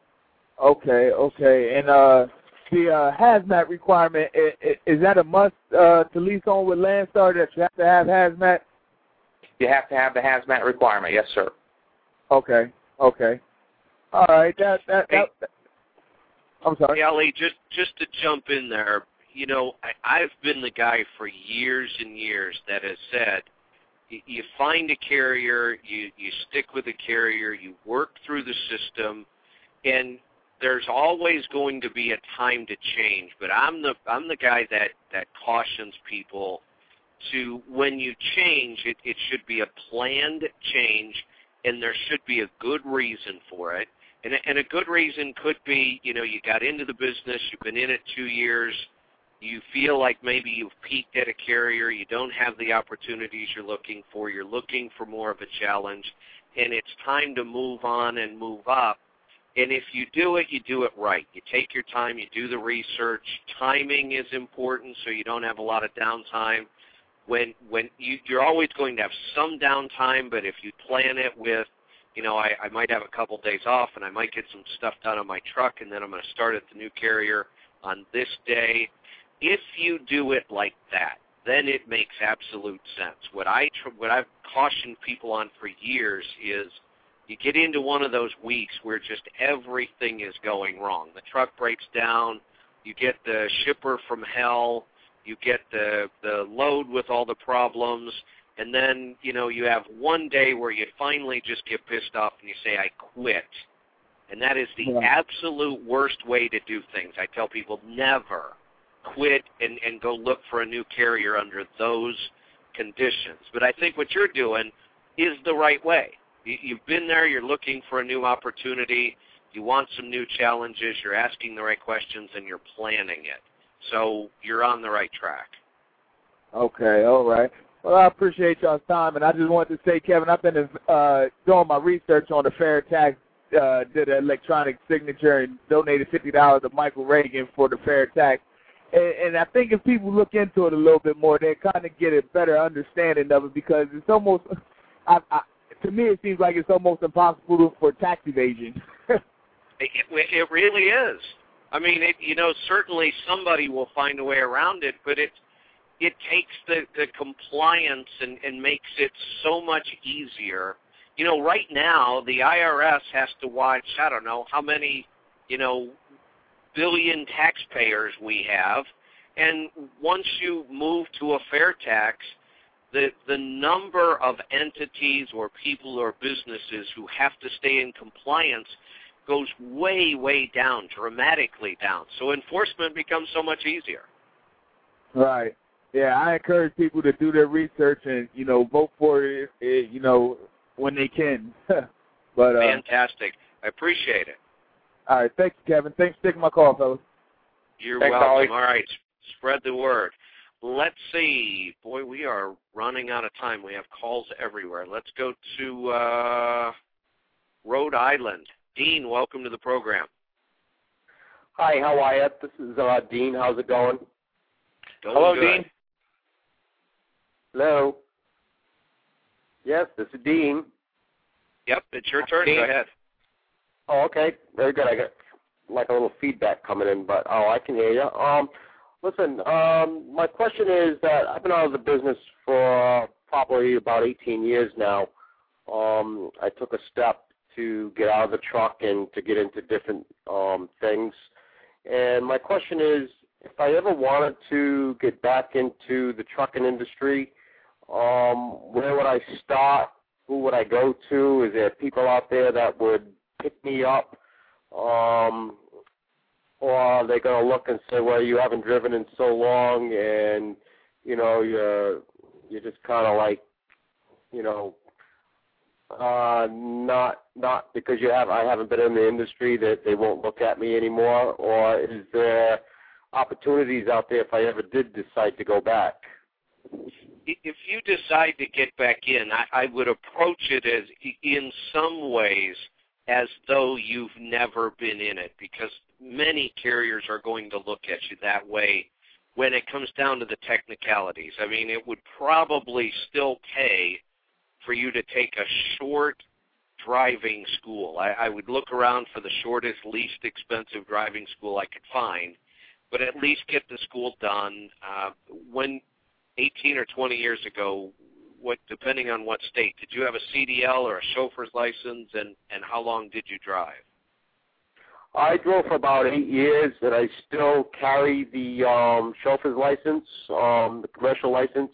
Okay, okay. And uh, the uh, hazmat requirement, is, is that a must uh, to lease on with Landstar, that you have to have hazmat? You have to have the hazmat requirement, yes, sir. Okay, okay. All right, that, that, hey, that, I'm sorry. Hey, Ali, just, just to jump in there, you know, I, I've been the guy for years and years that has said, you find a carrier, you, you stick with a carrier, you work through the system, and there's always going to be a time to change. But I'm the I'm the guy that, that cautions people to, when you change, it, it should be a planned change, and there should be a good reason for it. And, and a good reason could be, you know, you got into the business, you've been in it two years, you feel like maybe you've peaked at a carrier, you don't have the opportunities you're looking for, you're looking for more of a challenge, and it's time to move on and move up. And if you do it, you do it right. You take your time, you do the research. Timing is important so you don't have a lot of downtime. When when you, you're always going to have some downtime, but if you plan it with, you know, I, I might have a couple days off and I might get some stuff done on my truck, and then I'm going to start at the new carrier on this day. If you do it like that, then it makes absolute sense. What, I tr- what I've cautioned people on for years is you get into one of those weeks where just everything is going wrong. The truck breaks down, you get the shipper from hell, you get the, the load with all the problems, and then, you know, you have one day where you finally just get pissed off and you say, I quit. And that is the yeah. absolute worst way to do things. I tell people never quit and, and go look for a new carrier under those conditions. But I think what you're doing is the right way. You, you've been there, you're looking for a new opportunity, you want some new challenges, you're asking the right questions, and you're planning it. So you're on the right track. Okay, all right. Well, I appreciate y'all's time, and I just wanted to say, Kevin, I've been uh, doing my research on the fair tax, uh, did an electronic signature and donated fifty dollars to Michael Reagan for the fair tax. And, and I think if people look into it a little bit more, they kind of get a better understanding of it, because it's almost, I, I, to me, it seems like it's almost impossible for tax evasion. it, it really is. I mean, it, you know, certainly somebody will find a way around it, but it it takes the, the compliance and, and makes it so much easier. You know, right now, the I R S has to watch, I don't know, how many, you know, billion taxpayers we have, and once you move to a fair tax, the the number of entities or people or businesses who have to stay in compliance goes way, way down, dramatically down. So enforcement becomes so much easier. Right. Yeah, I encourage people to do their research and, you know, vote for it, it you know, when they can. but uh, Fantastic. I appreciate it. All right. Thanks, Kevin. Thanks for taking my call, fellas. You're Thanks, welcome. Ollie. All right. Spread the word. Let's see. Boy, we are running out of time. We have calls everywhere. Let's go to uh, Rhode Island. Dean, welcome to the program. Hi, how are you? This is uh, Dean. How's it going? Going Hello, good. Dean. Hello. Yes, this is Dean. Yep, it's your turn. Dean. Go ahead. Oh, okay. Very good. I got like a little feedback coming in, but oh, I can hear you. Um, listen, um, my question is that I've been out of the business for probably about eighteen years now. Um, I took a step to get out of the truck and to get into different um, things. And my question is, if I ever wanted to get back into the trucking industry, um, where would I start? Who would I go to? Is there people out there that would pick me up? Um, or are they going to look and say, well, you haven't driven in so long and, you know, you're, you're just kind of like, you know, uh, not not because you have I haven't been in the industry that they won't look at me anymore? Or is there opportunities out there if I ever did decide to go back? If you decide to get back in, I, I would approach it as, in some ways, as though you've never been in it, because many carriers are going to look at you that way when it comes down to the technicalities. I mean, it would probably still pay for you to take a short driving school. I, I would look around for the shortest, least expensive driving school I could find, but at least get the school done. Uh, when eighteen or twenty years ago, what, depending on what state, did you have a C D L or a chauffeur's license, and, and how long did you drive? I drove for about eight years, and I still carry the um, chauffeur's license, um, the commercial license,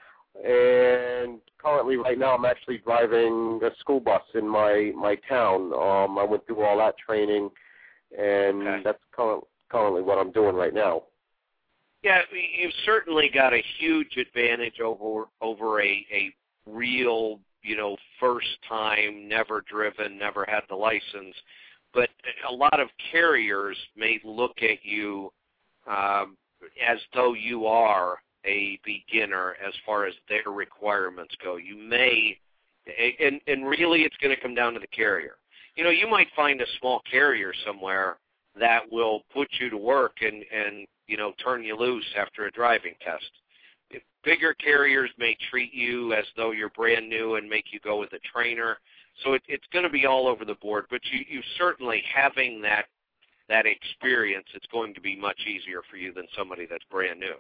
and currently right now I'm actually driving a school bus in my, my town. Um, I went through all that training, and Okay. that's current, currently what I'm doing right now. Yeah, you've certainly got a huge advantage over over a, a real, you know, first time, never driven, never had the license. But a lot of carriers may look at you um, as though you are a beginner as far as their requirements go. You may, and, and really it's going to come down to the carrier. You know, you might find a small carrier somewhere that will put you to work and, and you know, turn you loose after a driving test. If bigger carriers may treat you as though you're brand new and make you go with a trainer. So it, it's going to be all over the board, but you, you certainly having that that experience, it's going to be much easier for you than somebody that's brand new.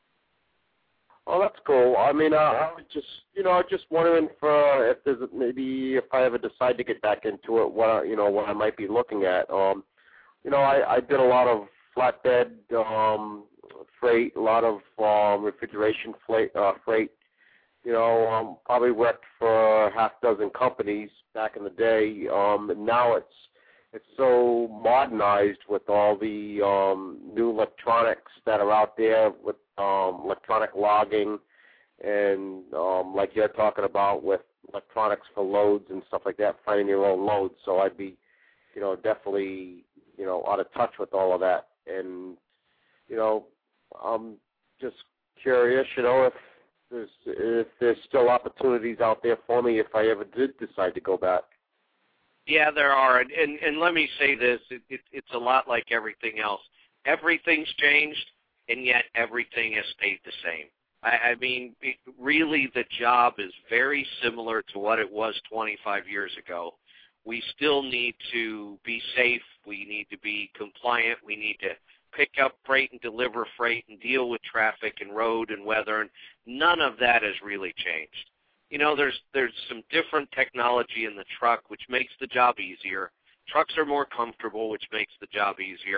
Oh, that's cool. I mean, uh, I was just, you know, just wondering for if there's maybe if I ever decide to get back into it, what I, you know, what I might be looking at. Um, you know, I, I did a lot of flatbed um, freight, a lot of um, refrigeration freight, uh, freight. You know, um, probably worked for a half dozen companies back in the day. Um, and now it's it's so modernized with all the um, new electronics that are out there with um, electronic logging and um, like you're talking about with electronics for loads and stuff like that, finding your own loads. So I'd be, you know, definitely, you know, out of touch with all of that. And, you know, I'm just curious, you know, if there's, if there's still opportunities out there for me if I ever did decide to go back. Yeah, there are, and, and, and let me say this, it, it, it's a lot like everything else. Everything's changed, and yet everything has stayed the same. I, I mean, it, really the job is very similar to what it was twenty-five years ago. We still need to be safe. We need to be compliant. We need to pick up freight and deliver freight and deal with traffic and road and weather, and none of that has really changed. You know, there's there's some different technology in the truck, which makes the job easier. Trucks are more comfortable, which makes the job easier.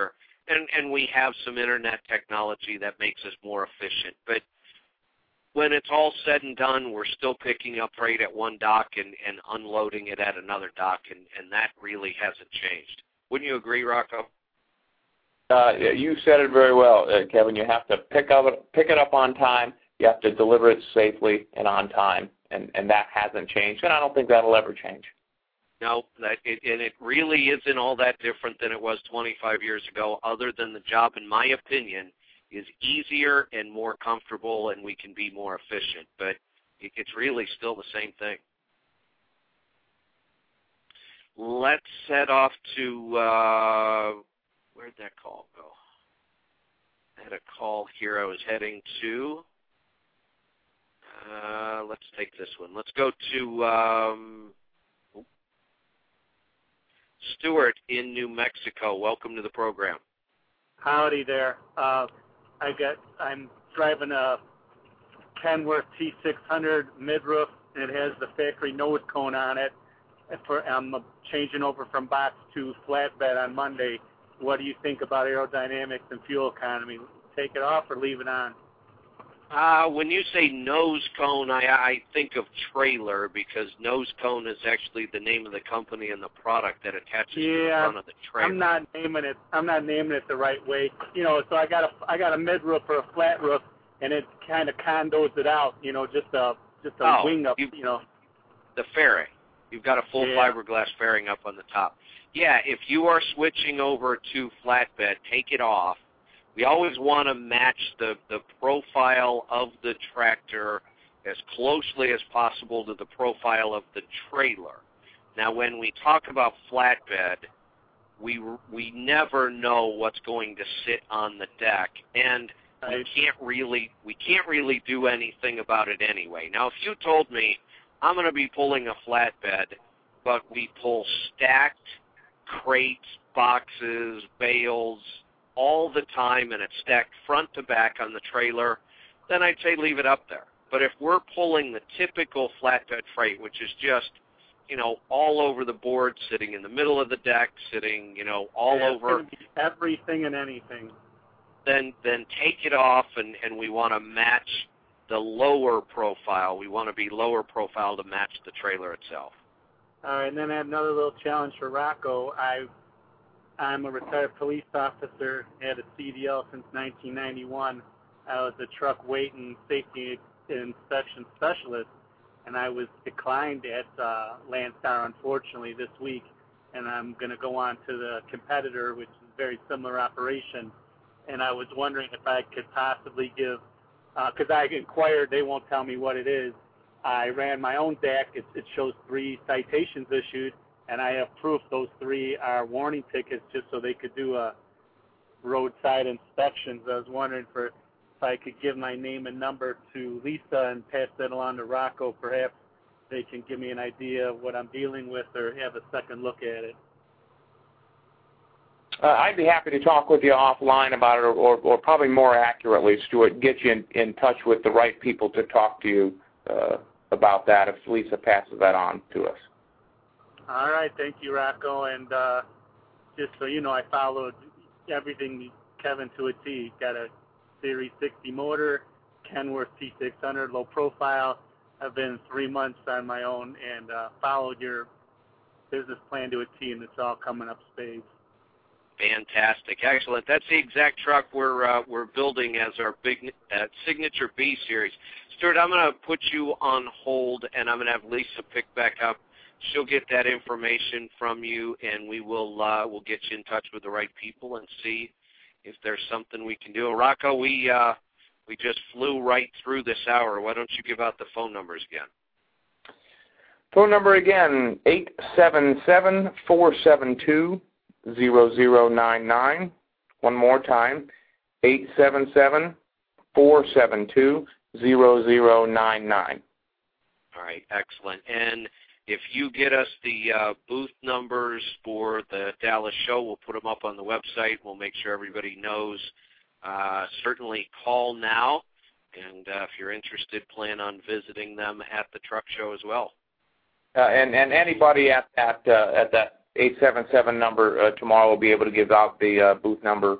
and, and we have some internet technology that makes us more efficient. But when it's all said and done, we're still picking up freight at one dock and, and unloading it at another dock, and, and that really hasn't changed. Wouldn't you agree, Rocco? Uh, you said it very well, uh, Kevin. You have to pick up pick it up on time. You have to deliver it safely and on time, and, and that hasn't changed, and I don't think that'll ever change. No, that it, and it really isn't all that different than it was twenty-five years ago, other than the job, in my opinion, is easier and more comfortable, and we can be more efficient. But it, it's really still the same thing. Let's head off to, uh, where'd that call go? I had a call here I was heading to. Uh, let's take this one. Let's go to um, Stuart in New Mexico. Welcome to the program. Howdy there. Uh, I get. I'm driving a Kenworth T six hundred mid-roof, and it has the factory nose cone on it. For, I'm changing over from box to flatbed on Monday. What do you think about aerodynamics and fuel economy? Take it off or leave it on? Uh, when you say nose cone, I, I think of trailer, because nose cone is actually the name of the company and the product that attaches yeah, to the front of the trailer. I'm not naming it. I'm not naming it the right way. You know, so I got a I got a mid roof or a flat roof, and it kind of condos it out. You know, just a just a oh, wing up. You, you know, the fairing. You've got a full yeah. fiberglass fairing up on the top. Yeah, if you are switching over to flatbed, take it off. We always want to match the, the profile of the tractor as closely as possible to the profile of the trailer. Now, when we talk about flatbed, we we never know what's going to sit on the deck, and we can't really we can't really do anything about it anyway. Now, if you told me I'm going to be pulling a flatbed, but we pull stacked crates, boxes, bales all the time, and it's stacked front to back on the trailer, then I'd say leave it up there. But if we're pulling the typical flatbed freight, which is just, you know, all over the board, sitting in the middle of the deck, sitting, you know, all yeah, over everything and anything, then then take it off, and, and we want to match the lower profile. We want to be lower profile to match the trailer itself. All right, and then I have another little challenge for Rocco. I I'm a retired police officer, had a C D L since nineteen ninety-one. I was a truck weight and safety inspection specialist, and I was declined at uh, Landstar, unfortunately, this week, and I'm going to go on to the competitor, which is a very similar operation, and I was wondering if I could possibly give, because uh, I inquired, they won't tell me what it is. I ran my own D A C. It, it shows three citations issued, and I have proof those three are warning tickets just so they could do a roadside inspections. I was wondering for if I could give my name and number to Lisa and pass that along to Rocco. Perhaps they can give me an idea of what I'm dealing with or have a second look at it. Uh, I'd be happy to talk with you offline about it, or, or, or probably more accurately, Stuart, get you in, in touch with the right people to talk to you uh, about that if Lisa passes that on to us. All right, thank you, Rocco. And uh, just so you know, I followed everything Kevin to a T. Got a Series sixty motor, Kenworth T six hundred, low profile. I've been three months on my own and uh, followed your business plan to a T, and it's all coming up spades. Fantastic, excellent. That's the exact truck we're uh, we're building as our big uh, signature B series. Stuart, I'm going to put you on hold, and I'm going to have Lisa pick back up. She'll get that information from you, and we will uh, we'll get you in touch with the right people and see if there's something we can do. Rocco, we uh, we just flew right through this hour. Why don't you give out the phone numbers again? Phone number again, eight seven seven, four seven two, zero zero nine nine. One more time, eight seven seven, four seven two, zero zero nine nine. All right, excellent. And if you get us the uh, booth numbers for the Dallas show, we'll put them up on the website. We'll make sure everybody knows. Uh, certainly call now, and uh, if you're interested, plan on visiting them at the truck show as well. Uh, and, and anybody at, at, uh, at that eight seven seven number uh, tomorrow will be able to give out the uh, booth number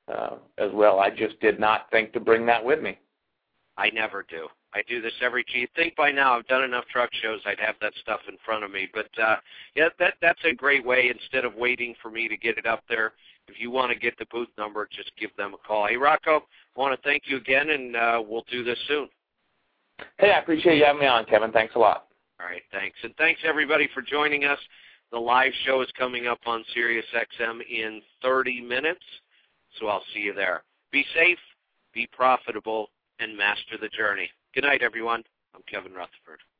uh, as well. I just did not think to bring that with me. I never do. I do this every. You think by now I've done enough truck shows, I'd have that stuff in front of me. But uh, yeah, that that's a great way. Instead of waiting for me to get it up there, if you want to get the booth number, just give them a call. Hey, Rocco, I want to thank you again, and uh, we'll do this soon. Hey, I appreciate you having me on, Kevin. Thanks a lot. All right, thanks. And thanks, everybody, for joining us. The live show is coming up on Sirius X M in thirty minutes, so I'll see you there. Be safe, be profitable, and master the journey. Good night, everyone. I'm Kevin Rutherford.